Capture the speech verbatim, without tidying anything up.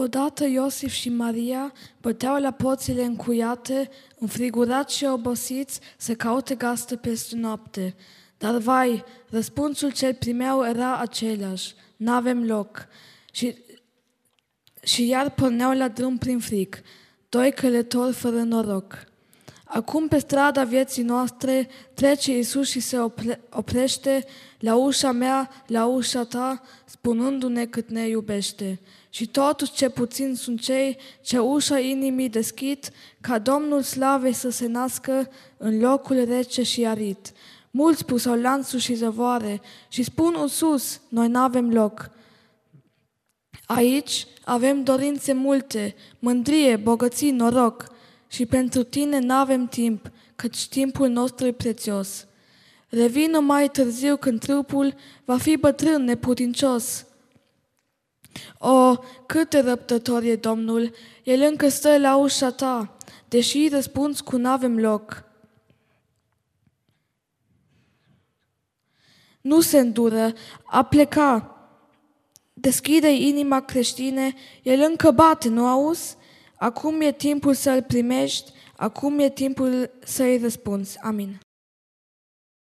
Odată Iosif și Maria băteau la porțile încuiate, înfrigurați și obosiți, să caute gazdă peste noapte. Dar vai, răspunsul ce-l primeau era același: n-avem loc. Și, și iar porneau la drum prin fric, doi călători fără noroc. Acum pe strada vieții noastre trece Iisus și se opre, oprește la ușa mea, la ușa ta, spunându-ne cât ne iubește. Și totuși ce puțin sunt cei ce ușa inimii deschid, ca Domnul slavei să se nască în locul rece și arid. Mulți pusau lanțuri și zăvoare și spun în sus, noi n-avem loc. Aici avem dorințe multe, mândrie, bogății, noroc. Și pentru tine n-avem timp, căci timpul nostru e prețios. Revină mai târziu când trupul va fi bătrân, neputincios. O, cât de răbdător e Domnul, El încă stă la ușa ta, deși răspunzi cu n-avem loc. Nu se îndură, a pleca. Deschide inima creștine, El încă bate, nu auzi? Acum e timpul să-L primești, acum e timpul să-i răspunzi. Amin.